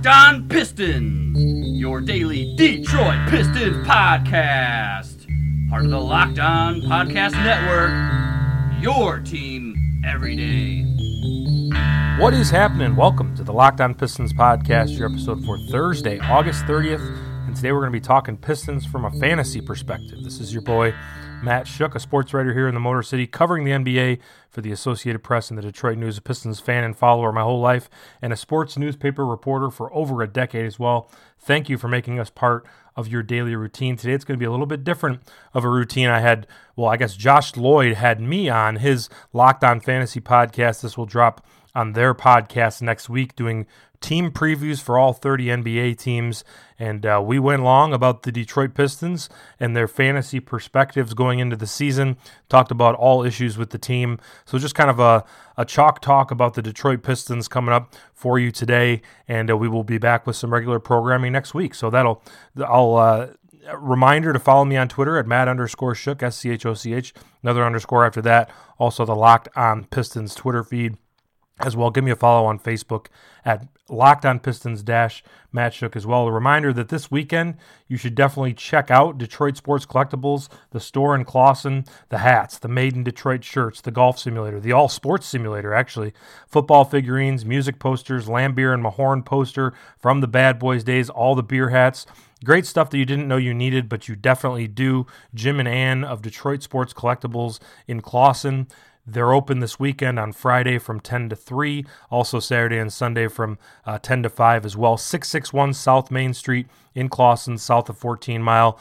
Locked On Pistons, your daily Detroit Pistons podcast. Part of the Locked On Podcast Network, your team every day. What is happening? Welcome to the Locked On Pistons podcast, your episode for Thursday, August 30th. And today we're going to be talking Pistons from a fantasy perspective. This is your boy, Matt Shook, a sports writer here in the Motor City, covering the NBA for the Associated Press and the Detroit News, a Pistons fan and follower my whole life, and a sports newspaper reporter for over a decade as well. Thank you for making us part of your daily routine. Today it's going to be a little bit different of a routine. I guess Josh Lloyd had me on his Locked On Fantasy podcast. This will drop on their podcast next week, doing team previews for all 30 NBA teams. And we went long about the Detroit Pistons and their fantasy perspectives going into the season, talked about all issues with the team. So just kind of a chalk talk about the Detroit Pistons coming up for you today. And we will be back with some regular programming next week. So reminder to follow me on Twitter at Matt_Shook, SCHOCH, another underscore after that. Also the Locked On Pistons Twitter feed as well. Give me a follow on Facebook at Locked On Pistons Matt Shook as well. A reminder that this weekend you should definitely check out Detroit Sports Collectibles, the store in Clawson, the hats, the Made in Detroit shirts, the golf simulator, the all sports simulator actually, football figurines, music posters, Lambeer and Mahorn poster from the Bad Boys days, all the beer hats. Great stuff that you didn't know you needed, but you definitely do. Jim and Ann of Detroit Sports Collectibles in Clawson. They're open this weekend on Friday from 10 to 3, also Saturday and Sunday from 10 to 5 as well. 661 South Main Street in Clawson, south of 14 Mile.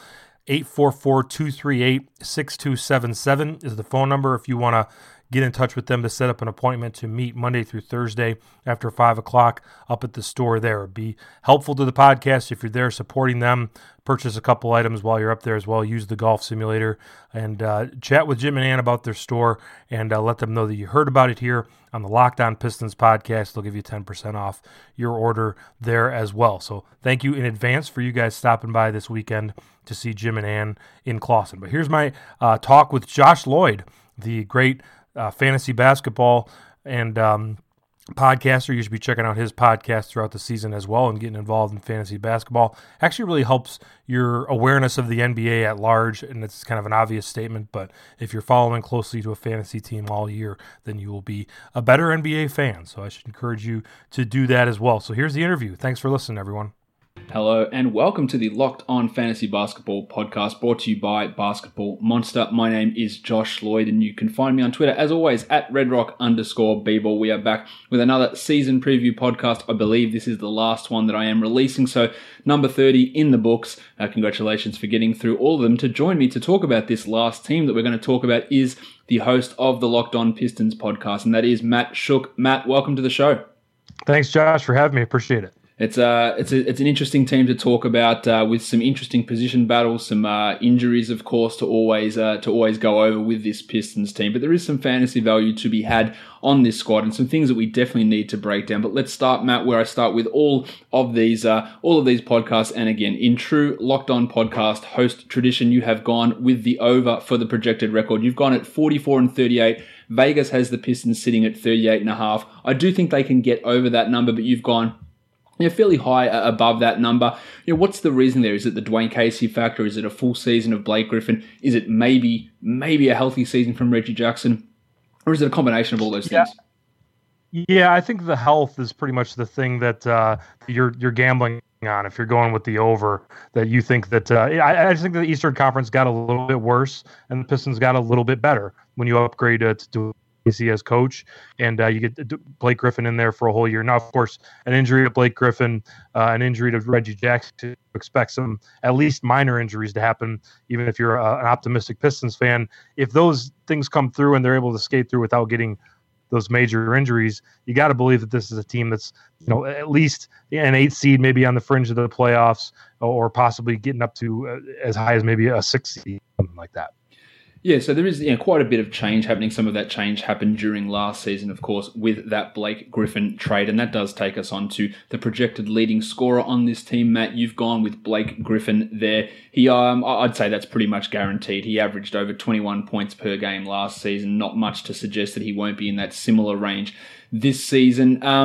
844-238-6277 is the phone number if you want to get in touch with them to set up an appointment to meet Monday through Thursday after 5 o'clock up at the store there. It'd be helpful to the podcast if you're there supporting them. Purchase a couple items while you're up there as well. Use the golf simulator and chat with Jim and Ann about their store and let them know that you heard about it here on the Locked On Pistons podcast. They'll give you 10% off your order there as well. So thank you in advance for you guys stopping by this weekend to see Jim and Ann in Clawson. But here's my talk with Josh Lloyd, the great fantasy basketball and podcaster. You should be checking out his podcast throughout the season as well and getting involved in fantasy basketball. Actually really helps your awareness of the NBA at large, and it's kind of an obvious statement, but if you're following closely to a fantasy team all year, then you will be a better NBA fan. So I should encourage you to do that as well. So here's the interview. Thanks for listening, everyone. Hello and welcome to the Locked On Fantasy Basketball podcast brought to you by Basketball Monster. My name is Josh Lloyd and you can find me on Twitter as always at redrock_bball. We are back with another season preview podcast. I believe this is the last one that I am releasing, so number 30 in the books. Congratulations for getting through all of them. To join me to talk about this last team that we're going to talk about is the host of the Locked On Pistons podcast, and that is Matt Shook. Matt, welcome to the show. Thanks, Josh, for having me. Appreciate it. It's an interesting team to talk about with some interesting position battles, some injuries, of course, to always go over with this Pistons team. But there is some fantasy value to be had on this squad and some things that we definitely need to break down. But let's start, Matt, where I start with all of these podcasts. And again, in true Locked On podcast host tradition, you have gone with the over for the projected record. You've gone at 44-38. Vegas has the Pistons sitting at 38.5. I do think they can get over that number, but you've gone fairly high above that number. What's the reason there? Is it the Dwayne Casey factor? Is it a full season of Blake Griffin? Is it maybe a healthy season from Reggie Jackson? Or is it a combination of all those things? Yeah, I think the health is pretty much the thing that you're gambling on if you're going with the over, that you think that I just think that the Eastern Conference got a little bit worse and the Pistons got a little bit better when you upgrade to Casey as coach, and you get Blake Griffin in there for a whole year. Now, of course, an injury to Blake Griffin, an injury to Reggie Jackson, expect some at least minor injuries to happen, even if you're an optimistic Pistons fan. If those things come through and they're able to skate through without getting those major injuries, you got to believe that this is a team that's at least an 8 seed, maybe on the fringe of the playoffs, or possibly getting up to as high as maybe a 6 seed, something like that. Yeah, so there is quite a bit of change happening. Some of that change happened during last season, of course, with that Blake Griffin trade. And that does take us on to the projected leading scorer on this team. Matt, you've gone with Blake Griffin there. He, I'd say that's pretty much guaranteed. He averaged over 21 points per game last season. Not much to suggest that he won't be in that similar range this season.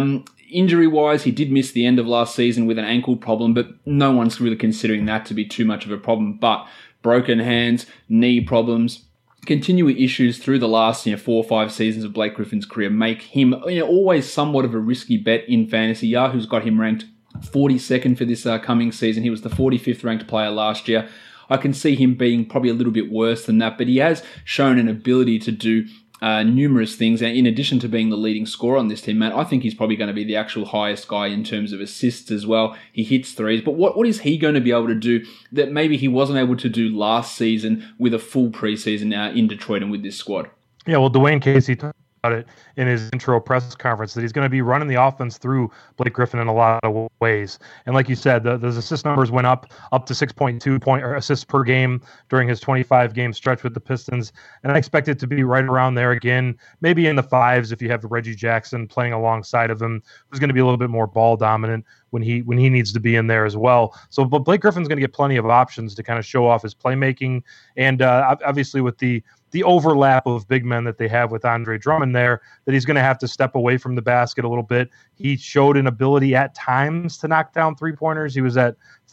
Injury-wise, he did miss the end of last season with an ankle problem, but no one's really considering that to be too much of a problem. But broken hands, knee problems, continuing issues through the last 4 or 5 seasons of Blake Griffin's career make him always somewhat of a risky bet in fantasy. Yahoo's got him ranked 42nd for this coming season. He was the 45th ranked player last year. I can see him being probably a little bit worse than that, but he has shown an ability to do numerous things. And in addition to being the leading scorer on this team, Matt, I think he's probably going to be the actual highest guy in terms of assists as well. He hits threes, but what is he going to be able to do that maybe he wasn't able to do last season with a full preseason in Detroit and with this squad? Yeah, well, Dwayne Casey talked about it in his intro press conference that he's going to be running the offense through Blake Griffin in a lot of ways. And like you said, those assist numbers went up to 6.2 assists per game during his 25-game stretch with the Pistons. And I expect it to be right around there again, maybe in the 5s if you have Reggie Jackson playing alongside of him, who's going to be a little bit more ball dominant when he needs to be in there as well. So, but Blake Griffin's going to get plenty of options to kind of show off his playmaking. And obviously with the overlap of big men that they have with Andre Drummond there, that he's going to have to step away from the basket a little bit. He showed an ability at times to knock down three-pointers. He was at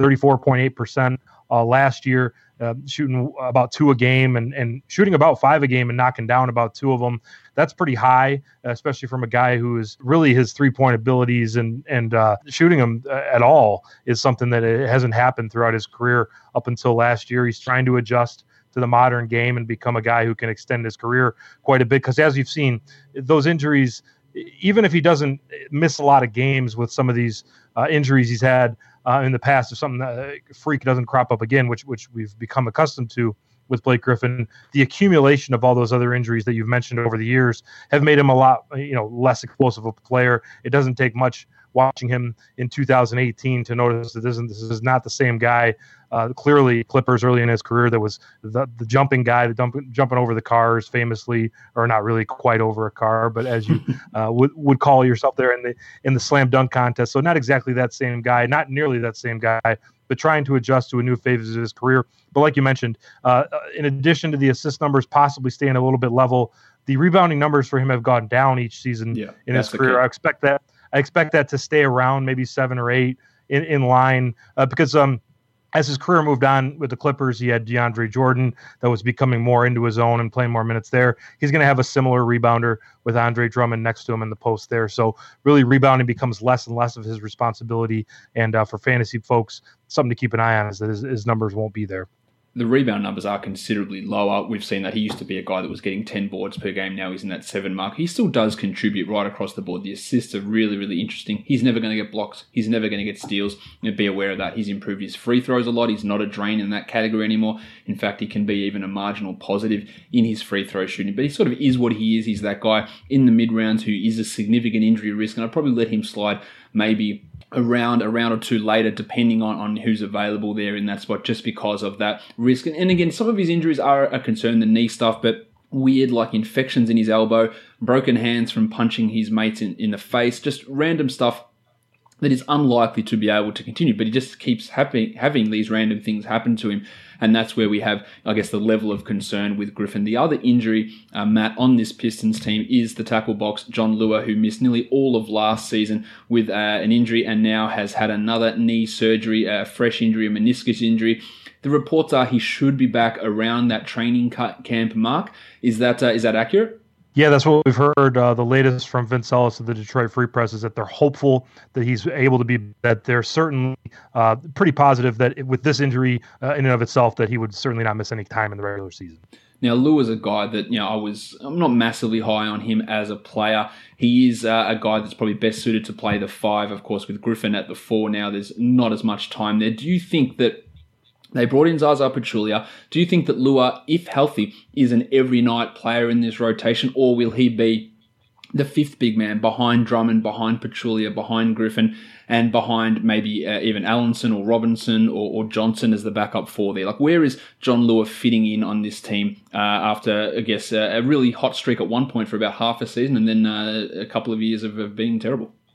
34.8% last year, shooting about 2 a game and shooting about 5 a game and knocking down about 2 of them. That's pretty high, especially from a guy who is really his three-point abilities and shooting them at all is something that it hasn't happened throughout his career up until last year. He's trying to adjust to the modern game and become a guy who can extend his career quite a bit. Because as you've seen, those injuries, even if he doesn't miss a lot of games with some of these injuries he's had in the past, if something freak doesn't crop up again, which we've become accustomed to with Blake Griffin, the accumulation of all those other injuries that you've mentioned over the years have made him a lot less explosive of a player. It doesn't take much watching him in 2018 to notice that this is not the same guy. Clearly, Clippers early in his career, that was the jumping guy, jumping over the cars famously, or not really quite over a car, but as you would call yourself there in the slam dunk contest. So not exactly that same guy, not nearly that same guy, but trying to adjust to a new phase of his career. But like you mentioned, in addition to the assist numbers possibly staying a little bit level, the rebounding numbers for him have gone down each season in his career. I expect that to stay around maybe 7 or 8 in line because as his career moved on with the Clippers, he had DeAndre Jordan that was becoming more into his own and playing more minutes there. He's going to have a similar rebounder with Andre Drummond next to him in the post there. So really rebounding becomes less and less of his responsibility. And for fantasy folks, something to keep an eye on is that his numbers won't be there. The rebound numbers are considerably lower. We've seen that he used to be a guy that was getting 10 boards per game. Now he's in that 7 mark. He still does contribute right across the board. The assists are really, really interesting. He's never going to get blocks. He's never going to get steals. Be aware of that. He's improved his free throws a lot. He's not a drain in that category anymore. In fact, he can be even a marginal positive in his free throw shooting. But he sort of is what he is. He's that guy in the mid-rounds who is a significant injury risk. And I'd probably let him slide maybe a round or 2 later, depending on who's available there in that spot, just because of that risk. And again, some of his injuries are a concern, the knee stuff, but weird like infections in his elbow, broken hands from punching his mates in the face, just random stuff that is unlikely to be able to continue, but he just keeps having these random things happen to him. And that's where we have, I guess, the level of concern with Griffin. The other injury, Matt, on this Pistons team is the tackle box, Jon Leuer, who missed nearly all of last season with an injury and now has had another knee surgery, a fresh injury, a meniscus injury. The reports are he should be back around that training camp mark. Is that accurate? Yeah, that's what we've heard. The latest from Vince Ellis of the Detroit Free Press is that they're hopeful that he's able to be, that they're certainly pretty positive that with this injury in and of itself, that he would certainly not miss any time in the regular season. Now, Leuer's a guy that, I'm not massively high on him as a player. He is a guy that's probably best suited to play the 5, of course, with Griffin at the 4 now. There's not as much time there. Do you think that they brought in Zaza Pachulia? Do you think that Leuer, if healthy, is an every-night player in this rotation, or will he be the 5th big man behind Drummond, behind Pachulia, behind Griffin, and behind maybe even Allenson or Robinson or Johnson as the backup 4 there? Like, where is Jon Leuer fitting in on this team after, I guess, a really hot streak at one point for about half a season and then a couple of years of being terrible?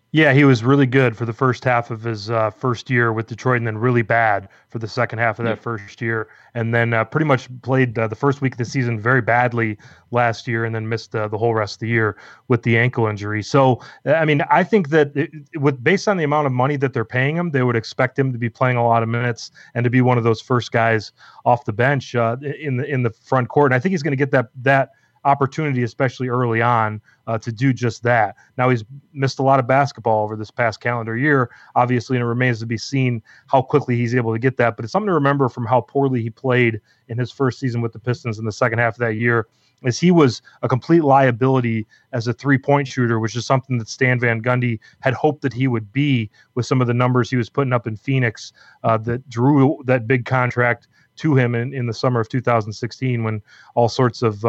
Yeah, he was really good for the first half of his first year with Detroit, and then really bad for the second half of that first year. And then pretty much played the first week of the season very badly last year, and then missed the whole rest of the year with the ankle injury. So, I mean, I think that based on the amount of money that they're paying him, they would expect him to be playing a lot of minutes and to be one of those first guys off the bench in the front court. And I think he's going to get that opportunity, especially early on, to do just that. Now, he's missed a lot of basketball over this past calendar year, obviously, and it remains to be seen how quickly he's able to get that. But it's something to remember from how poorly he played in his first season with the Pistons in the second half of that year, is he was a complete liability as a three-point shooter, which is something that Stan Van Gundy had hoped that he would be with some of the numbers he was putting up in Phoenix that drew that big contract to him in the summer of 2016, when all sorts of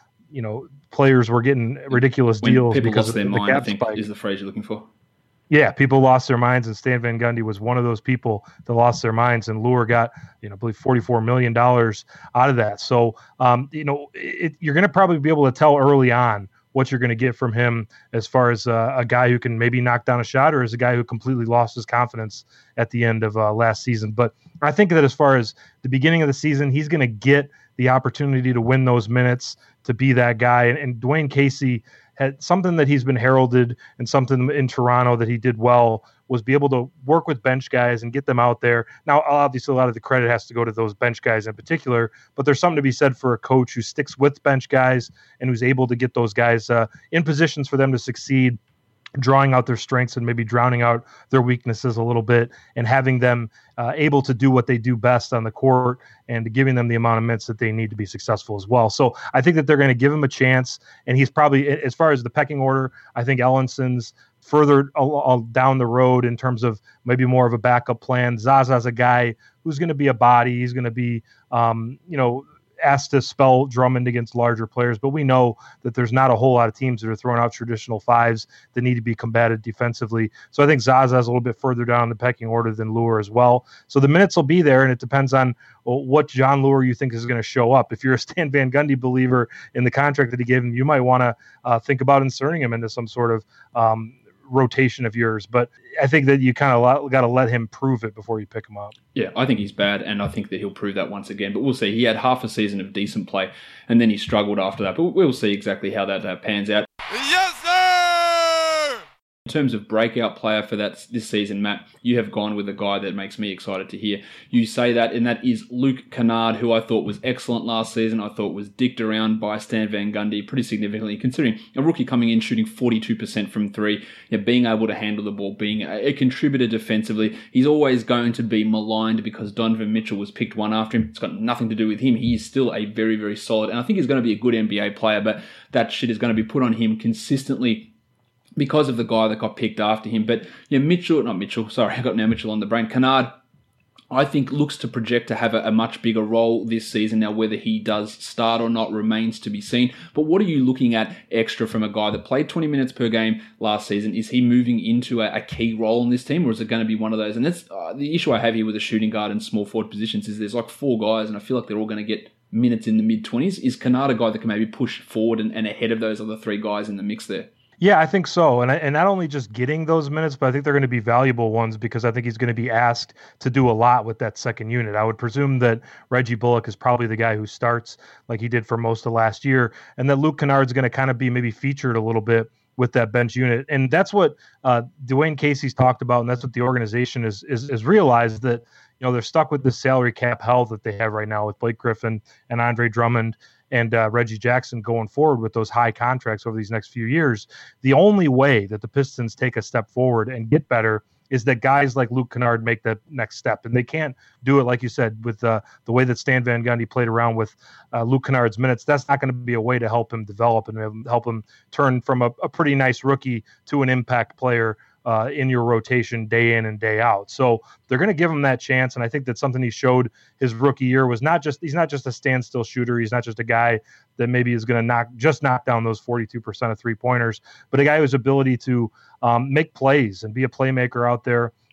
players were getting ridiculous deals people because lost of their the mind, cap I think spike. is the phrase you're looking for. Yeah, people lost their minds, and Stan Van Gundy was one of those people that lost their minds. And Lure got, I believe, $44 million out of that. So, you're going to probably be able to tell early on what you're going to get from him as far as a guy who can maybe knock down a shot, or as a guy who completely lost his confidence at the end of last season. But I think that as far as the beginning of the season, he's going to get the opportunity to win those minutes, to be that guy. And Dwayne Casey had something that he's been heralded, and something in Toronto that he did well, was be able to work with bench guys and get them out there. Now, obviously, a lot of the credit has to go to those bench guys in particular, but there's something to be said for a coach who sticks with bench guys and who's able to get those guys in positions for them to succeed, drawing out their strengths and maybe drowning out their weaknesses a little bit, and having them able to do what they do best on the court, and giving them the amount of minutes that they need to be successful as well. So I think that they're going to give him a chance, and he's probably, as far as the pecking order, I think Ellinson's further down the road in terms of maybe more of a backup plan. Zaza's a guy who's going to be a body. He's going to be, asked to spell Drummond against larger players, but we know that there's not a whole lot of teams that are throwing out traditional fives that need to be combated defensively. So I think Zaza's a little bit further down the pecking order than Lure as well. So the minutes will be there, and it depends on what John Lure you think is going to show up. If you're a Stan Van Gundy believer in the contract that he gave him, you might want to think about inserting him into some sort of rotation of yours, but I think that you kind of got to let him prove it before you pick him up. Yeah, I think he's bad, and I think that he'll prove that once again, but we'll see. He had half a season of decent play, and then he struggled after that, but we'll see exactly how that pans out. Yes, sir! In terms of breakout player for this season, Matt, you have gone with a guy that makes me excited to hear you say that, and that is Luke Kennard, who I thought was excellent last season. I thought was dicked around by Stan Van Gundy pretty significantly, considering a rookie coming in shooting 42% from three, being able to handle the ball, being a contributor defensively. He's always going to be maligned because Donovan Mitchell was picked one after him. It's got nothing to do with him. He is still a very, very solid, and I think he's going to be a good NBA player, but that shit is going to be put on him consistently because of the guy that got picked after him. But Mitchell on the brain. Kennard, I think, looks to project to have a much bigger role this season. Now, whether he does start or not remains to be seen. But what are you looking at extra from a guy that played 20 minutes per game last season? Is he moving into a key role in this team, or is it going to be one of those? And that's the issue I have here with the shooting guard and small forward positions, is there's like four guys, and I feel like they're all going to get minutes in the mid-20s. Is Kennard a guy that can maybe push forward and ahead of those other three guys in the mix there? Yeah, I think so. And not only just getting those minutes, but I think they're going to be valuable ones, because I think he's going to be asked to do a lot with that second unit. I would presume that Reggie Bullock is probably the guy who starts like he did for most of last year, and that Luke Kennard's going to kind of be maybe featured a little bit with that bench unit. And that's what Dwayne Casey's talked about, and that's what the organization is realized, that they're stuck with the salary cap hell that they have right now with Blake Griffin and Andre Drummond and Reggie Jackson going forward with those high contracts over these next few years. The only way that the Pistons take a step forward and get better is that guys like Luke Kennard make that next step. And they can't do it, like you said, with the way that Stan Van Gundy played around with Luke Kennard's minutes. That's not going to be a way to help him develop and help him turn from a pretty nice rookie to an impact player in your rotation day in and day out. So they're going to give him that chance. And I think that's something he showed his rookie year was he's not just a standstill shooter. He's not just a guy that maybe is going to knock down those 42% of 3-pointers, but a guy whose ability to make plays and be a playmaker out there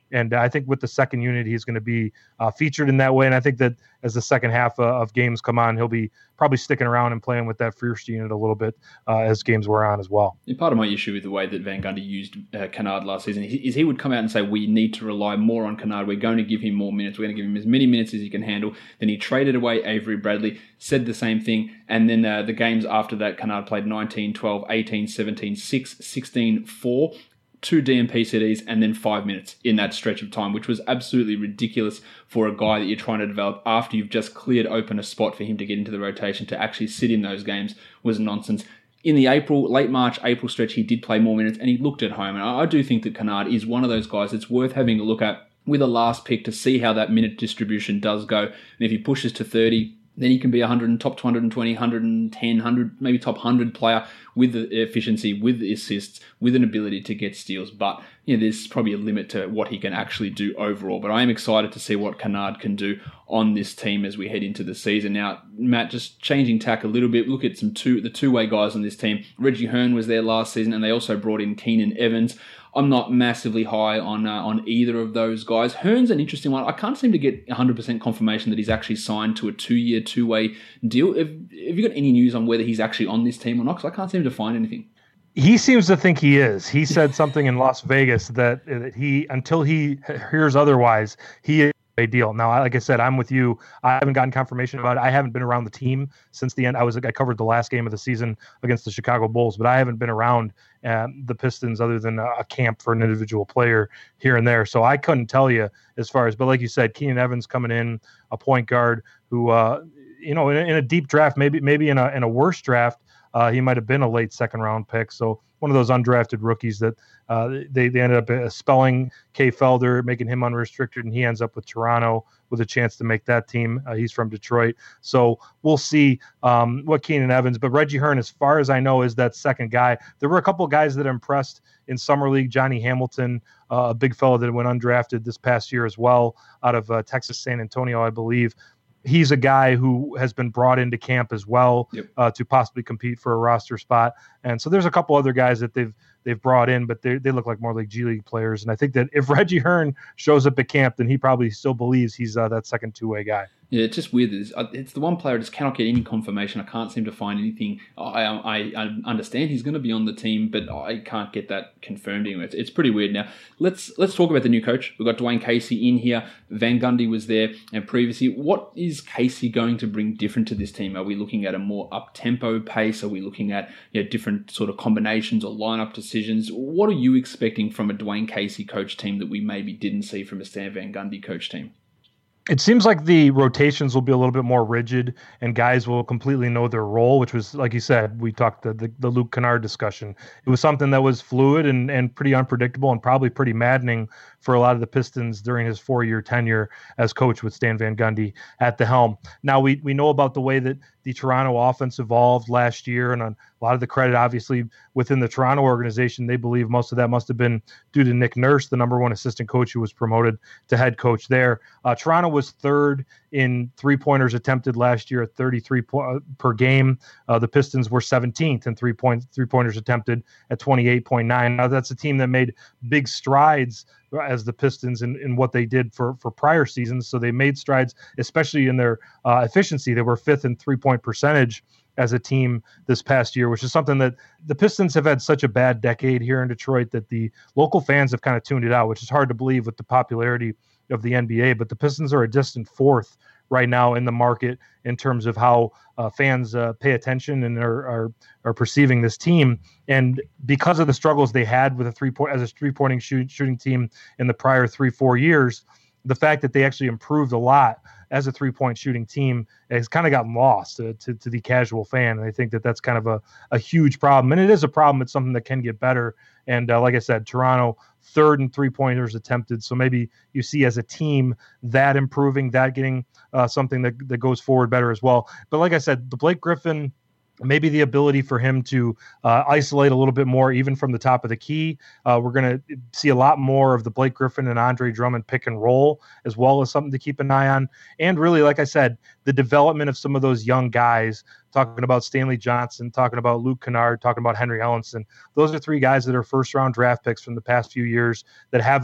And I think with the second unit, he's going to be featured in that way. And I think that as the second half of games come on, he'll be probably sticking around and playing with that first unit a little bit as games wear on as well. And part of my issue with the way that Van Gundy used Kennard last season is he would come out and say, we need to rely more on Kennard. We're going to give him more minutes. We're going to give him as many minutes as he can handle. Then he traded away Avery Bradley, said the same thing. And then the games after that, Kennard played 19, 12, 18, 17, 6, 16, 4. 2 DMP CDs and then 5 minutes in that stretch of time, which was absolutely ridiculous for a guy that you're trying to develop after you've just cleared open a spot for him to get into the rotation. To actually sit in those games was nonsense. In the late March, April stretch, he did play more minutes and he looked at home. And I do think that Kennard is one of those guys that's worth having a look at with a last pick to see how that minute distribution does go. And if he pushes to 30, then he can be top 220, 110, 100, maybe top 100 player with the efficiency, with the assists, with an ability to get steals. But there's probably a limit to what he can actually do overall. But I am excited to see what Kennard can do on this team as we head into the season. Now, Matt, just changing tack a little bit, look at the two-way guys on this team. Reggie Hearn was there last season, and they also brought in Keenan Evans. I'm not massively high on either of those guys. Hearn's an interesting one. I can't seem to get 100% confirmation that he's actually signed to a 2-year, two-way deal. Have you got any news on whether he's actually on this team or not? Because I can't seem to find anything. He seems to think he is. He said something in Las Vegas that he, until he hears otherwise, he is a deal. Now, like I said, I'm with you. I haven't gotten confirmation about it. I haven't been around the team since the end. I covered the last game of the season against the Chicago Bulls, but I haven't been around the Pistons other than a camp for an individual player here and there. So I couldn't tell you as far as, but like you said, Keenan Evans coming in, a point guard who, in a deep draft, maybe in a worse draft, he might have been a late second round pick. So one of those undrafted rookies that they ended up spelling Kay Felder, making him unrestricted, and he ends up with Toronto with a chance to make that team. He's from Detroit. So we'll see what Keenan Evans, but Reggie Hearn, as far as I know, is that second guy. There were a couple of guys that impressed in Summer League. Johnny Hamilton, a big fellow that went undrafted this past year as well, out of Texas San Antonio, I believe. He's a guy who has been brought into camp as well to possibly compete for a roster spot. And so there's a couple other guys that they've brought in, but they look like more like G League players. And I think that if Reggie Hearn shows up at camp, then he probably still believes he's that second two-way guy. Yeah, it's just weird. It's the one player I just cannot get any confirmation. I can't seem to find anything. I understand he's going to be on the team, but I can't get that confirmed anyway. It's pretty weird. Now, let's talk about the new coach. We've got Dwayne Casey in here. Van Gundy was there, and previously, what is Casey going to bring different to this team? Are we looking at a more up-tempo pace? Are we looking at different sort of combinations or lineup decisions? What are you expecting from a Dwayne Casey coach team that we maybe didn't see from a Stan Van Gundy coach team? It seems like the rotations will be a little bit more rigid and guys will completely know their role, which was, like you said, we talked the Luke Kennard discussion. It was something that was fluid and pretty unpredictable and probably pretty maddening for a lot of the Pistons during his 4-year tenure as coach with Stan Van Gundy at the helm. Now, we know about the way that the Toronto offense evolved last year, and a lot of the credit, obviously, within the Toronto organization, they believe most of that must have been due to Nick Nurse, the number one assistant coach who was promoted to head coach there. Toronto was third in three-pointers attempted last year at 33 per game. The Pistons were 17th in three-pointers attempted at 28.9. Now, that's a team that made big strides as the Pistons in what they did for prior seasons. So they made strides, especially in their efficiency. They were fifth in three-point percentage as a team this past year, which is something that the Pistons have had such a bad decade here in Detroit that the local fans have kind of tuned it out, which is hard to believe with the popularity of the NBA. But the Pistons are a distant fourth right now in the market in terms of how fans pay attention and are perceiving this team. And because of the struggles they had with a three-pointing shooting team in the prior 3-4 years, the fact that they actually improved a lot as a three-point shooting team has kind of gotten lost to the casual fan. And I think that that's kind of a huge problem. And it is a problem. It's something that can get better. And like I said, Toronto, third in three-pointers attempted. So maybe you see as a team that improving, that getting something that goes forward better as well. But like I said, the Blake Griffin, maybe the ability for him to isolate a little bit more, even from the top of the key. We're going to see a lot more of the Blake Griffin and Andre Drummond pick and roll, as well as something to keep an eye on. And really, like I said, the development of some of those young guys, talking about Stanley Johnson, talking about Luke Kennard, talking about Henry Ellenson. Those are three guys that are first-round draft picks from the past few years that haven't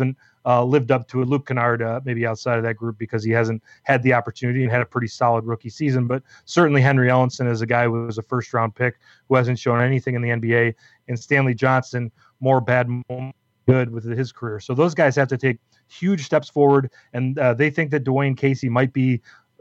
lived up to it. Luke Kennard, maybe outside of that group because he hasn't had the opportunity and had a pretty solid rookie season. But certainly Henry Ellenson is a guy who was a first-round pick who hasn't shown anything in the NBA. And Stanley Johnson, more bad good with his career. So those guys have to take huge steps forward. And they think that Dwayne Casey might be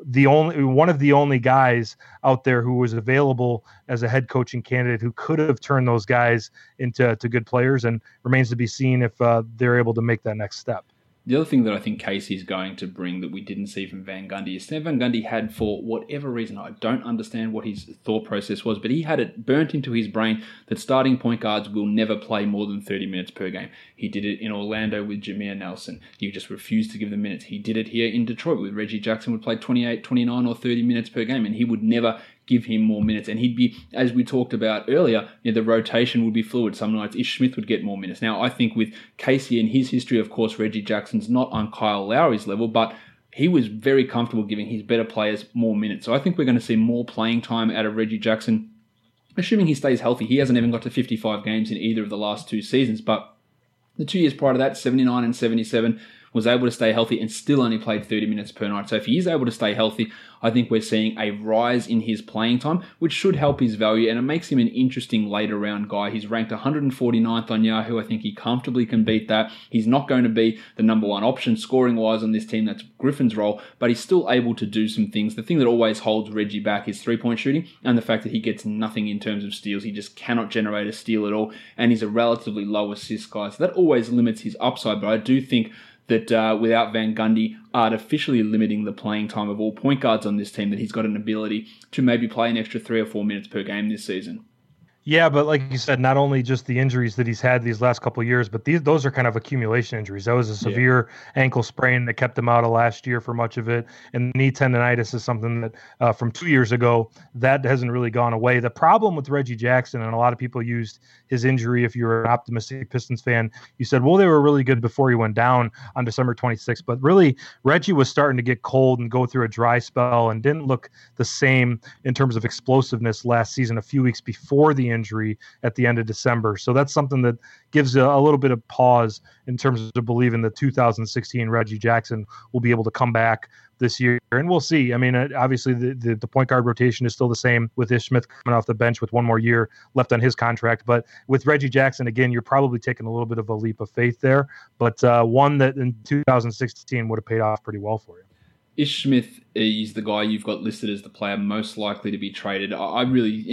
one of the only guys out there who was available as a head coaching candidate who could have turned those guys into good players, and remains to be seen if they're able to make that next step. The other thing that I think Casey's going to bring that we didn't see from Van Gundy is Stan Van Gundy had, for whatever reason, I don't understand what his thought process was, but he had it burnt into his brain that starting point guards will never play more than 30 minutes per game. He did it in Orlando with Jameer Nelson. He just refused to give them minutes. He did it here in Detroit with Reggie Jackson, would play 28, 29 or 30 minutes per game, and he would never give him more minutes. And he'd be, as we talked about earlier, the rotation would be fluid. Some nights Ish Smith would get more minutes. Now, I think with Casey and his history, of course, Reggie Jackson's not on Kyle Lowry's level, but he was very comfortable giving his better players more minutes. So I think we're going to see more playing time out of Reggie Jackson, assuming he stays healthy. He hasn't even got to 55 games in either of the last two seasons, but the 2 years prior to that, 79 and 77, was able to stay healthy and still only played 30 minutes per night. So if he is able to stay healthy, I think we're seeing a rise in his playing time, which should help his value, and it makes him an interesting later round guy. He's ranked 149th on Yahoo. I think he comfortably can beat that. He's not going to be the number one option scoring-wise on this team. That's Griffin's role, but he's still able to do some things. The thing that always holds Reggie back is three-point shooting and the fact that he gets nothing in terms of steals. He just cannot generate a steal at all, and he's a relatively low assist guy. So that always limits his upside, but I do think that without Van Gundy artificially limiting the playing time of all point guards on this team, that he's got an ability to maybe play an extra 3 or 4 minutes per game this season. Yeah, but like you said, not only just the injuries that he's had these last couple of years, but those are kind of accumulation injuries. That was a severe ankle sprain that kept him out of last year for much of it. And knee tendonitis is something that from 2 years ago, that hasn't really gone away. The problem with Reggie Jackson, and a lot of people used his injury, if you're an optimistic Pistons fan, you said, well, they were really good before he went down on December 26th. But really, Reggie was starting to get cold and go through a dry spell and didn't look the same in terms of explosiveness last season, a few weeks before the injury at the end of December. So that's something that gives a little bit of pause in terms of believing that 2016 Reggie Jackson will be able to come back this year. And we'll see. I mean, obviously the point guard rotation is still the same with Ish Smith coming off the bench with one more year left on his contract. But with Reggie Jackson, again, you're probably taking a little bit of a leap of faith there, but one that in 2016 would have paid off pretty well for you. Ish Smith is the guy you've got listed as the player most likely to be traded. I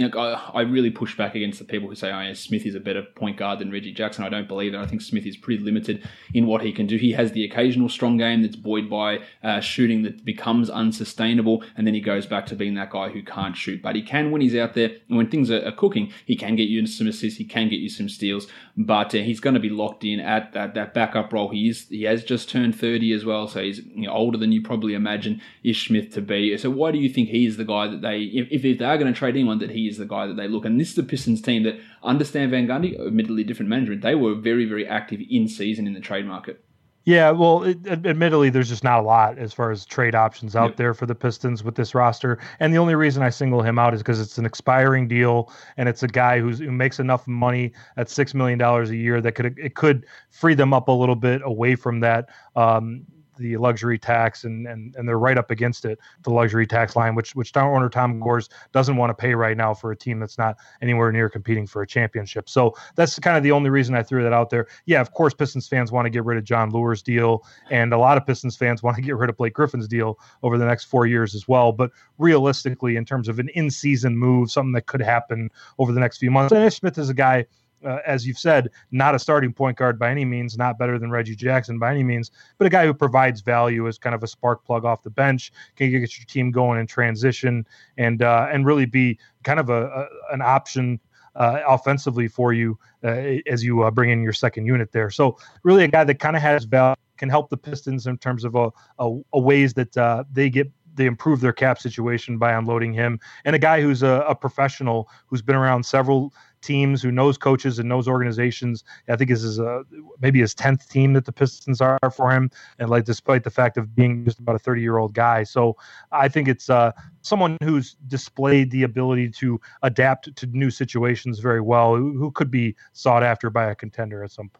really push back against the people who say, oh, yeah, Smith is a better point guard than Reggie Jackson. I don't believe that. I think Smith is pretty limited in what he can do. He has the occasional strong game that's buoyed by shooting that becomes unsustainable, and then he goes back to being that guy who can't shoot. But he can, when he's out there, and when things are cooking, he can get you some assists, he can get you some steals, but he's going to be locked in at that backup role. He has just turned 30 as well, so he's older than you probably imagine Ish Smith to be. So why do you think he is the guy that they, if they are going to trade anyone, that he is the guy that they look? And this is the Pistons team that understand Van Gundy, admittedly different management. They were very, very active in season in the trade market. Yeah, well, admittedly, there's just not a lot as far as trade options out there for the Pistons with this roster. And the only reason I single him out is because it's an expiring deal, and it's a guy who makes enough money at $6 million a year that it could free them up a little bit away from that the luxury tax, and they're right up against it, the luxury tax line, which owner Tom Gores doesn't want to pay right now for a team that's not anywhere near competing for a championship. So that's kind of the only reason I threw that out there. Yeah, of course, Pistons fans want to get rid of John Lure's deal, and a lot of Pistons fans want to get rid of Blake Griffin's deal over the next 4 years as well. But realistically, in terms of an in-season move, something that could happen over the next few months, and Ish Smith is a guy, as you've said, not a starting point guard by any means, not better than Reggie Jackson by any means, but a guy who provides value as kind of a spark plug off the bench, can get your team going in transition, and really be kind of an option offensively for you as you bring in your second unit there. So really a guy that kind of has value, can help the Pistons in terms of a ways that they improve their cap situation by unloading him, and a guy who's a professional who's been around several teams, who knows coaches and knows organizations. I think this is maybe his 10th team that the Pistons are for him, and despite the fact of being just about a 30-year-old guy. So I think it's someone who's displayed the ability to adapt to new situations very well, who could be sought after by a contender at some point.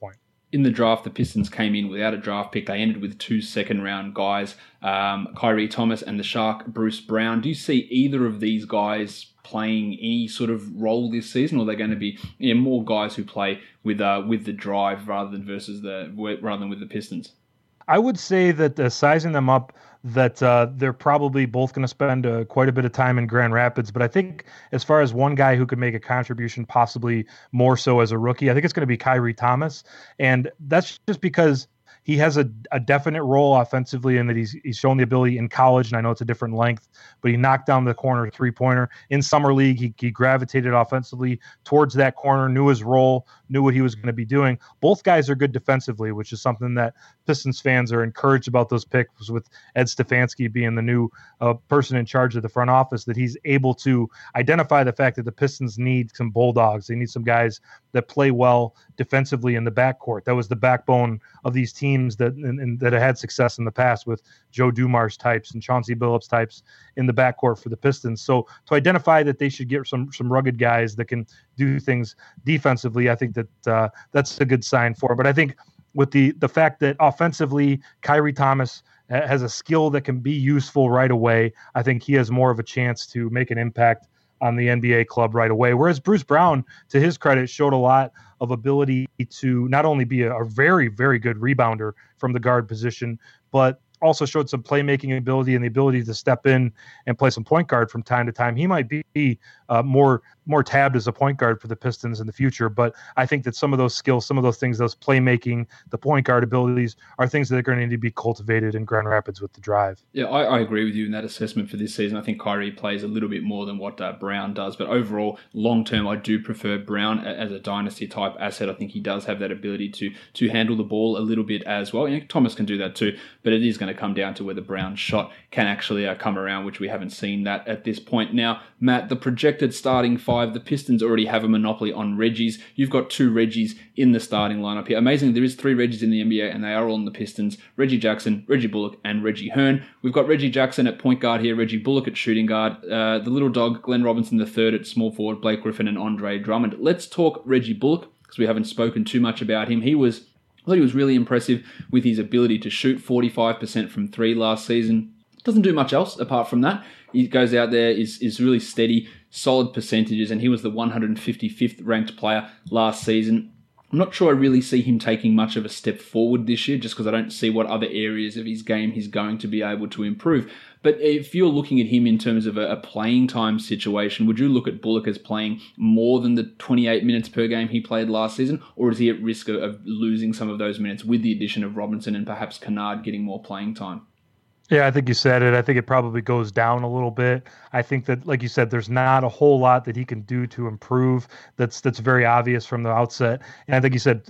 in the draft, the Pistons came in without a draft pick. They ended with 2 second-round guys, Kyrie Thomas and the Shark, Bruce Brown. Do you see either of these guys playing any sort of role this season, or are they going to be more guys who play with the drive rather than with the Pistons? I would say that sizing them up, that they're probably both going to spend quite a bit of time in Grand Rapids. But I think as far as one guy who could make a contribution, possibly more so as a rookie, I think it's going to be Kyrie Thomas. And that's just because he has a definite role offensively, in that he's shown the ability in college, and I know it's a different length, but he knocked down the corner three-pointer. In summer league, he gravitated offensively towards that corner, knew his role, knew what he was going to be doing. Both guys are good defensively, which is something that Pistons fans are encouraged about those picks, with Ed Stefanski being the new person in charge of the front office, that he's able to identify the fact that the Pistons need some bulldogs. They need some guys that play well defensively in the backcourt. That was the backbone of these teams that had success in the past, with Joe Dumars types and Chauncey Billups types in the backcourt for the Pistons. So to identify that they should get some rugged guys that can do things defensively, I think that that's a good sign for. But I think with the fact that offensively, Kyrie Thomas has a skill that can be useful right away, I think he has more of a chance to make an impact on the NBA club right away. Whereas Bruce Brown, to his credit, showed a lot of ability to not only be a very, very good rebounder from the guard position, but also showed some playmaking ability and the ability to step in and play some point guard from time to time. He might be more tabbed as a point guard for the Pistons in the future, but I think that some of those skills, some of those things, those playmaking, the point guard abilities, are things that are going to need to be cultivated in Grand Rapids with the drive. Yeah, I agree with you in that assessment for this season. I think Kyrie plays a little bit more than what Brown does, but overall, long term, I do prefer Brown as a dynasty type asset. I think he does have that ability to handle the ball a little bit as well. Thomas can do that too, but it is going to come down to whether Brown's shot can actually come around, which we haven't seen that at this point. Now, Matt, the projected starting five, the Pistons already have a monopoly on Reggies. You've got 2 Reggies in the starting lineup here. Amazingly, there is 3 Reggies in the NBA, and they are all on the Pistons: Reggie Jackson, Reggie Bullock, and Reggie Hearn. We've got Reggie Jackson at point guard here, Reggie Bullock at shooting guard, the little dog Glenn Robinson III at small forward, Blake Griffin and Andre Drummond. Let's talk Reggie Bullock, because we haven't spoken too much about him. I thought he was really impressive with his ability to shoot 45% from 3 last season. Doesn't do much else apart from that. He goes out there, is really steady, solid percentages, and he was the 155th ranked player last season. I'm not sure I really see him taking much of a step forward this year, just because I don't see what other areas of his game he's going to be able to improve. But if you're looking at him in terms of a playing time situation, would you look at Bullock as playing more than the 28 minutes per game he played last season, or is he at risk of losing some of those minutes with the addition of Robinson and perhaps Kennard getting more playing time? Yeah, I think you said it. I think it probably goes down a little bit. I think that, like you said, there's not a whole lot that he can do to improve that's very obvious from the outset. And I think you said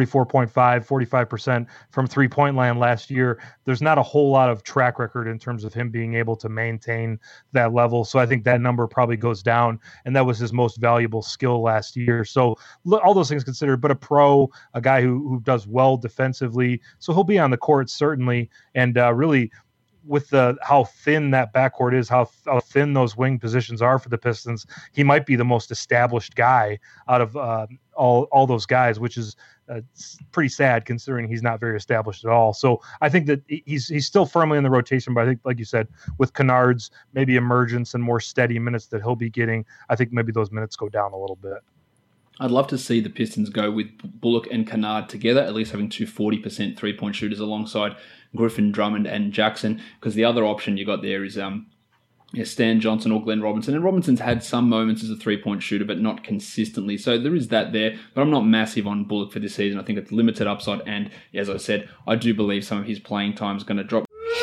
45% from three-point land last year. There's not a whole lot of track record in terms of him being able to maintain that level. So I think that number probably goes down, and that was his most valuable skill last year. So all those things considered, but a guy who does well defensively. So he'll be on the court, certainly, and really – with how thin that backcourt is, how thin those wing positions are for the Pistons, he might be the most established guy out of all those guys, which is pretty sad considering he's not very established at all. So I think that he's still firmly in the rotation, but I think, like you said, with Kennard's maybe emergence and more steady minutes that he'll be getting, I think maybe those minutes go down a little bit. I'd love to see the Pistons go with Bullock and Kennard together, at least having 2 40% three-point shooters alongside Griffin, Drummond, and Jackson, because the other option you got there is Stan Johnson or Glenn Robinson. And Robinson's had some moments as a three-point shooter, but not consistently. So there is that there, but I'm not massive on Bullock for this season. I think it's limited upside, and as I said, I do believe some of his playing time is going to drop.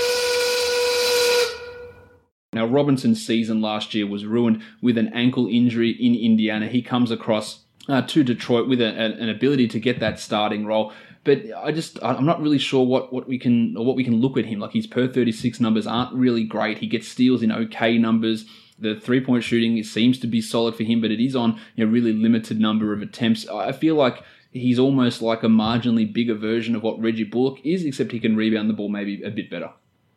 Now, Robinson's season last year was ruined with an ankle injury in Indiana. He comes across to Detroit with an ability to get that starting role, but I'm not really sure what we can look at him. Like, his per 36 numbers aren't really great. He gets steals in okay numbers. The three-point shooting seems to be solid for him, but it is on a really limited number of attempts. I feel like he's almost like a marginally bigger version of what Reggie Bullock is, except he can rebound the ball maybe a bit better.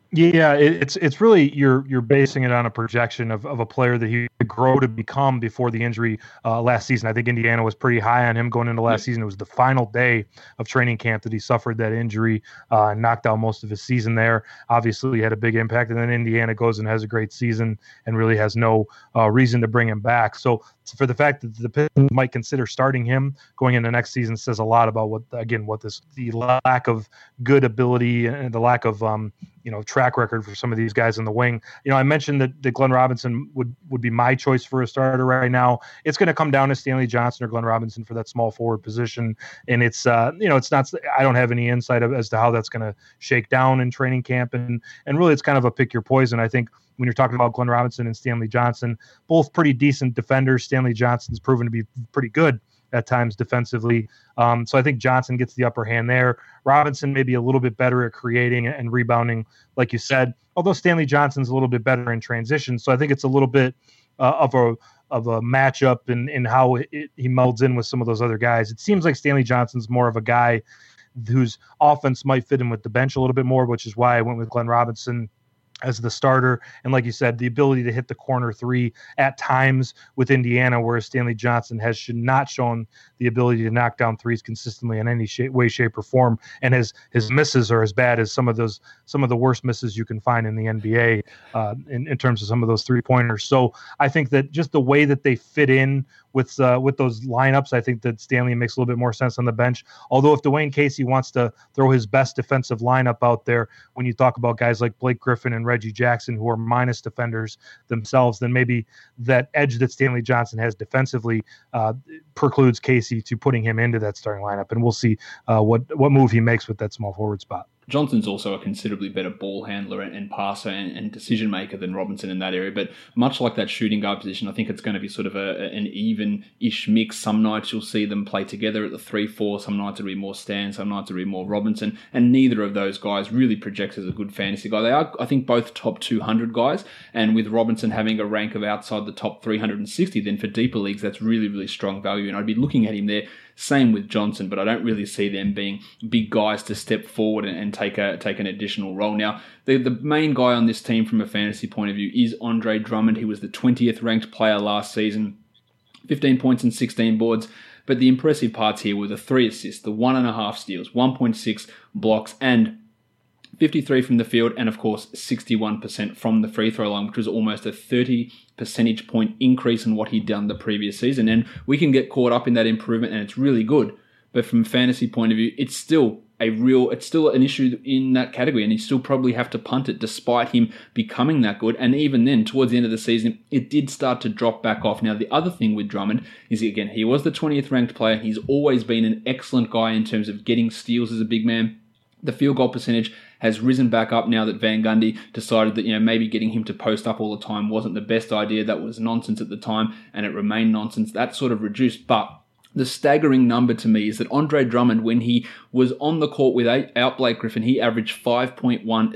Yeah, it's really you're basing it on a projection of a player that he could grow to become before the injury last season. I think Indiana was pretty high on him going into last season. It was the final day of training camp that he suffered that injury and knocked out most of his season there. Obviously, he had a big impact, and then Indiana goes and has a great season and really has no reason to bring him back. So for the fact that the Pistons might consider starting him going into next season says a lot about the lack of good ability and the lack of track record for some of these guys in the wing. I mentioned that Glenn Robinson would be my choice for a starter right now. It's going to come down to Stanley Johnson or Glenn Robinson for that small forward position, and it's not. I don't have any insight as to how that's going to shake down in training camp, and really it's kind of a pick your poison. I think when you're talking about Glenn Robinson and Stanley Johnson, both pretty decent defenders. Stanley Johnson's proven to be pretty good at times defensively. So I think Johnson gets the upper hand there. Robinson may be a little bit better at creating and rebounding, like you said, although Stanley Johnson's a little bit better in transition. So I think it's a little bit of a matchup in how he melds in with some of those other guys. It seems like Stanley Johnson's more of a guy whose offense might fit in with the bench a little bit more, which is why I went with Glenn Robinson as the starter. And like you said, the ability to hit the corner three at times with Indiana, whereas Stanley Johnson should not shown the ability to knock down threes consistently in any way, shape, or form. And his misses are as bad as some of the worst misses you can find in the NBA in terms of some of those 3-pointers. So I think that just the way that they fit in with those lineups, I think that Stanley makes a little bit more sense on the bench. Although if Dwayne Casey wants to throw his best defensive lineup out there, when you talk about guys like Blake Griffin and Reggie Jackson, who are minus defenders themselves, then maybe that edge that Stanley Johnson has defensively precludes Casey to putting him into that starting lineup. And we'll see what move he makes with that small forward spot. Johnson's also a considerably better ball handler and passer and decision maker than Robinson in that area. But much like that shooting guard position, I think it's going to be sort of an even-ish mix. Some nights you'll see them play together at the 3-4. Some nights it'll be more Stan. Some nights it'll be more Robinson. And neither of those guys really projects as a good fantasy guy. They are, I think, both top 200 guys. And with Robinson having a rank of outside the top 360, then for deeper leagues, that's really, really strong value. And I'd be looking at him there. Same with Johnson, but I don't really see them being big guys to step forward and take an additional role. Now, the main guy on this team from a fantasy point of view is Andre Drummond. He was the 20th ranked player last season, 15 points and 16 boards. But the impressive parts here were the 3 assists, the 1.5 steals, 1.6 blocks, and 53 from the field, and of course 61% from the free throw line, which was almost a 30 percentage point increase in what he'd done the previous season. And we can get caught up in that improvement, and it's really good. But from a fantasy point of view, it's still an issue in that category, and you still probably have to punt it despite him becoming that good. And even then, towards the end of the season, it did start to drop back off. Now, the other thing with Drummond is, again, he was the 20th ranked player. He's always been an excellent guy in terms of getting steals as a big man. The field goal percentage has risen back up now that Van Gundy decided that maybe getting him to post up all the time wasn't the best idea. That was nonsense at the time, and it remained nonsense. That sort of reduced, but the staggering number to me is that Andre Drummond, when he was on the court without Blake Griffin, he averaged 5.4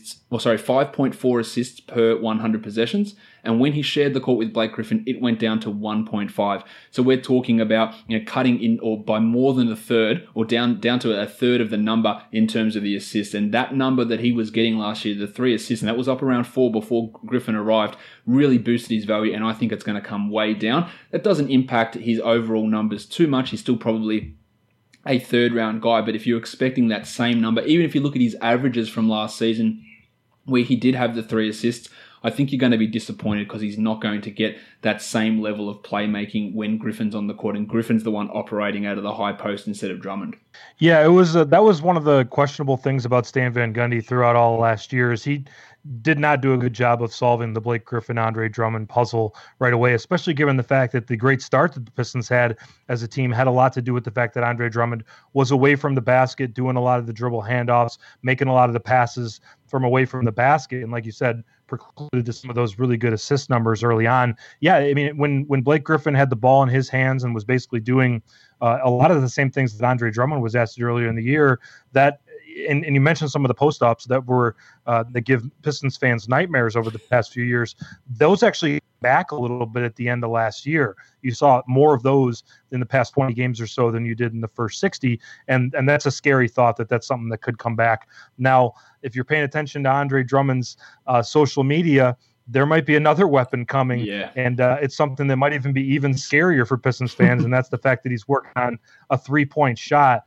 assists per 100 possessions. And when he shared the court with Blake Griffin, it went down to 1.5. So we're talking about cutting in or by more than a third, or down to a third of the number in terms of the assists. And that number that he was getting last year, the 3 assists, and that was up around 4 before Griffin arrived, really boosted his value. And I think it's going to come way down. That doesn't impact his overall numbers too much. He's still probably a third-round guy. But if you're expecting that same number, even if you look at his averages from last season, where he did have the 3 assists, I think you're going to be disappointed because he's not going to get that same level of playmaking when Griffin's on the court, and Griffin's the one operating out of the high post instead of Drummond. Yeah, that was one of the questionable things about Stan Van Gundy throughout all last year is he did not do a good job of solving the Blake Griffin, Andre Drummond puzzle right away, especially given the fact that the great start that the Pistons had as a team had a lot to do with the fact that Andre Drummond was away from the basket, doing a lot of the dribble handoffs, making a lot of the passes from away from the basket. And like you said, precluded to some of those really good assist numbers early on. Yeah, I mean, when Blake Griffin had the ball in his hands and was basically doing a lot of the same things that Andre Drummond was asked to do earlier in the year, that and you mentioned some of the post-ups that were that give Pistons fans nightmares over the past few years. Those actually back a little bit at the end of last year. You saw more of those in the past 20 games or so than you did in the first 60. And that's a scary thought that that's something that could come back. Now, if you're paying attention to Andre Drummond's social media, there might be another weapon coming. Yeah. And it's something that might even be even scarier for Pistons fans. And that's the fact that he's working on a 3-point shot.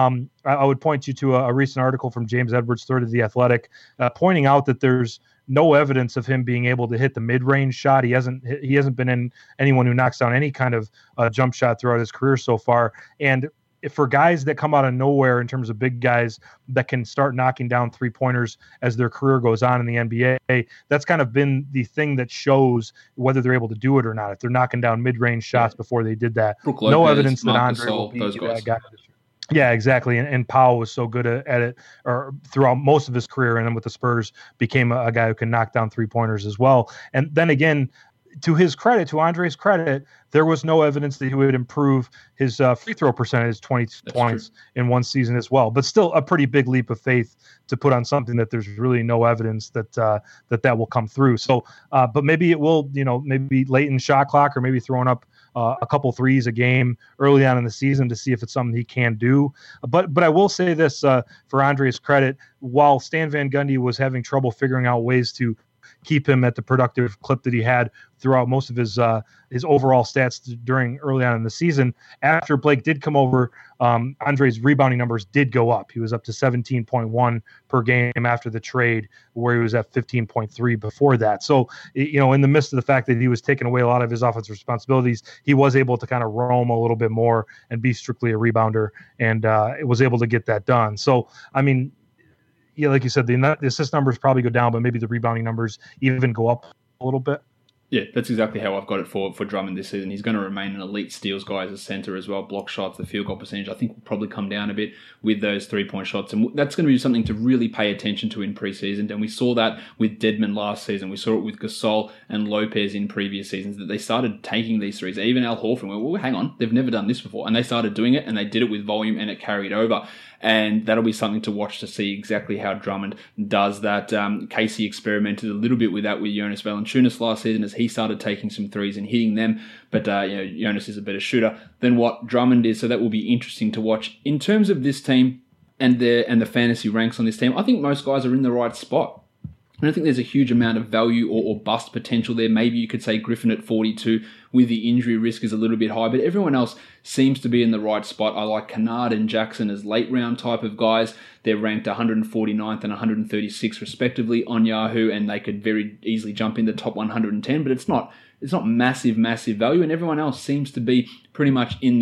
I would point you to a recent article from James Edwards III of The Athletic, pointing out that there's no evidence of him being able to hit the mid-range shot. He hasn't been anyone who knocks down any kind of jump shot throughout his career so far. And for guys that come out of nowhere in terms of big guys that can start knocking down 3-pointers as their career goes on in the NBA, that's kind of been the thing that shows whether they're able to do it or not. If they're knocking down mid-range shots before they did that, Brook no Lopez, evidence that Marc Andre will Gasol, be those guys. that guy. Yeah, exactly. And Powell was so good at it, or throughout most of his career, and then with the Spurs became a guy who can knock down 3-pointers as well. And then again, to his credit, to Andre's credit, there was no evidence that he would improve his free throw percentage 20 points in one season as well. But still a pretty big leap of faith to put on something that there's really no evidence that that will come through. So, but maybe it will, maybe late in shot clock, or maybe throwing up a couple threes a game early on in the season to see if it's something he can do. But I will say this for Andre's credit, while Stan Van Gundy was having trouble figuring out ways to keep him at the productive clip that he had throughout most of his overall stats during early on in the season. After Blake did come over, Andre's rebounding numbers did go up. He was up to 17.1 per game after the trade, where he was at 15.3 before that. So, in the midst of the fact that he was taking away a lot of his offensive responsibilities, he was able to kind of roam a little bit more and be strictly a rebounder, and was able to get that done. So, I mean, yeah, like you said, the assist numbers probably go down, but maybe the rebounding numbers even go up a little bit. Yeah, that's exactly how I've got it for Drummond this season. He's going to remain an elite steals guy as a center as well. Block shots, the field goal percentage, I think will probably come down a bit with those 3-point shots. And that's going to be something to really pay attention to in preseason. And we saw that with Dedmon last season. We saw it with Gasol and Lopez in previous seasons, that they started taking these threes. Even Al Horford went, well, hang on, they've never done this before. And they started doing it, and they did it with volume, and it carried over. And that'll be something to watch to see exactly how Drummond does that. Casey experimented a little bit with that with Jonas Valanciunas last season as he started taking some threes and hitting them. But Jonas is a better shooter than what Drummond is, so that will be interesting to watch. In terms of this team and the fantasy ranks on this team, I think most guys are in the right spot. I don't think there's a huge amount of value or bust potential there. Maybe you could say Griffin at 42 with the injury risk is a little bit high, but everyone else seems to be in the right spot. I like Kennard and Jackson as late round type of guys. They're ranked 149th and 136 respectively on Yahoo, and they could very easily jump in the top 110, but it's not massive value, and everyone else seems to be pretty much in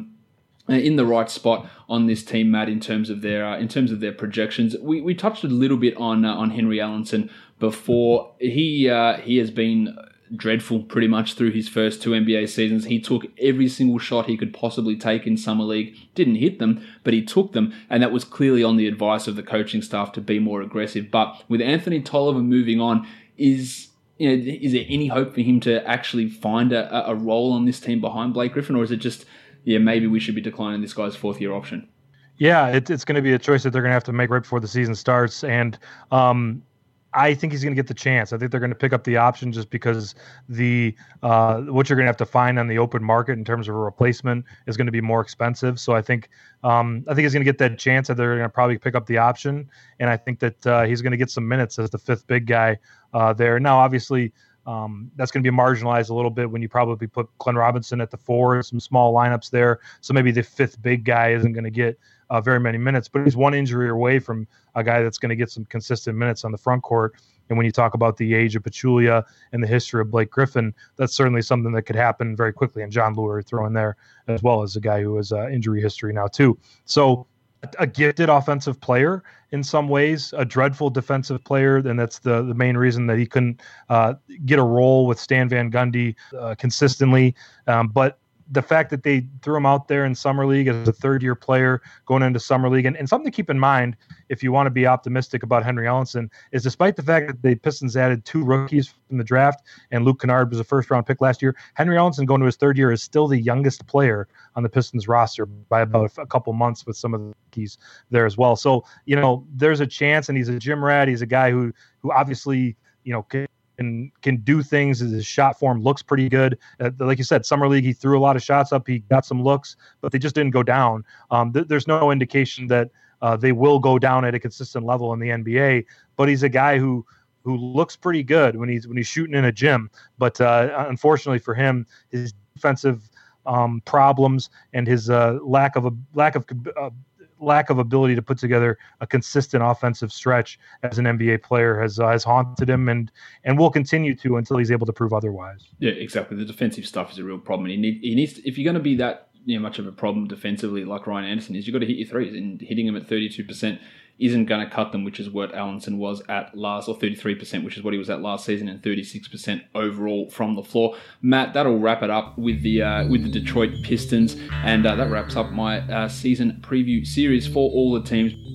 the right spot on this team, Matt, in terms of their projections. We touched a little bit on Henry Ellenson before. He has been dreadful pretty much through his first 2 NBA seasons. He took every single shot he could possibly take in Summer League. Didn't hit them, but he took them, and that was clearly on the advice of the coaching staff to be more aggressive. But with Anthony Tolliver moving on, is there any hope for him to actually find a role on this team behind Blake Griffin, or is it just, maybe we should be declining this guy's 4th-year option? Yeah, it's going to be a choice that they're going to have to make right before the season starts. And I think he's going to get the chance. I think they're going to pick up the option just because what you're going to have to find on the open market in terms of a replacement is going to be more expensive. So I think he's going to get that chance that they're going to probably pick up the option. And I think that he's going to get some minutes as the 5th big guy there. Now, obviously, that's going to be marginalized a little bit when you probably put Glenn Robinson at the 4, some small lineups there. So maybe the 5th big guy isn't going to get very many minutes, but he's one injury away from a guy that's going to get some consistent minutes on the front court. And when you talk about the age of Pachulia and the history of Blake Griffin, that's certainly something that could happen very quickly. And John Lewis throw in there as well as a guy who has injury history now too. So a gifted offensive player in some ways, a dreadful defensive player, and that's the main reason that he couldn't get a role with Stan Van Gundy consistently. But the fact that they threw him out there in Summer League as a 3rd-year player going into Summer League, and something to keep in mind if you want to be optimistic about Henry Ellenson, is despite the fact that the Pistons added 2 rookies from the draft and Luke Kennard was a 1st-round pick last year, Henry Ellenson going to his 3rd year is still the youngest player on the Pistons roster by about a couple months with some of the rookies there as well. So, there's a chance, and he's a gym rat. He's a guy who obviously, can do things. His shot form looks pretty good. Like you said, summer league, he threw a lot of shots up. He got some looks, but they just didn't go down. There's no indication that they will go down at a consistent level in the NBA. But he's a guy who looks pretty good when he's shooting in a gym. But unfortunately for him, his defensive problems and his lack of ability to put together a consistent offensive stretch as an NBA player has haunted him and will continue to until he's able to prove otherwise. Yeah, exactly. The defensive stuff is a real problem. He needs to, if you're going to be that much of a problem defensively like Ryan Anderson is, you've got to hit your threes, and hitting them at 32% isn't going to cut them, which is what Allenson was at last, or 33%, which is what he was at last season, and 36% overall from the floor. Matt, that'll wrap it up with the Detroit Pistons, and that wraps up my season preview series for all the teams.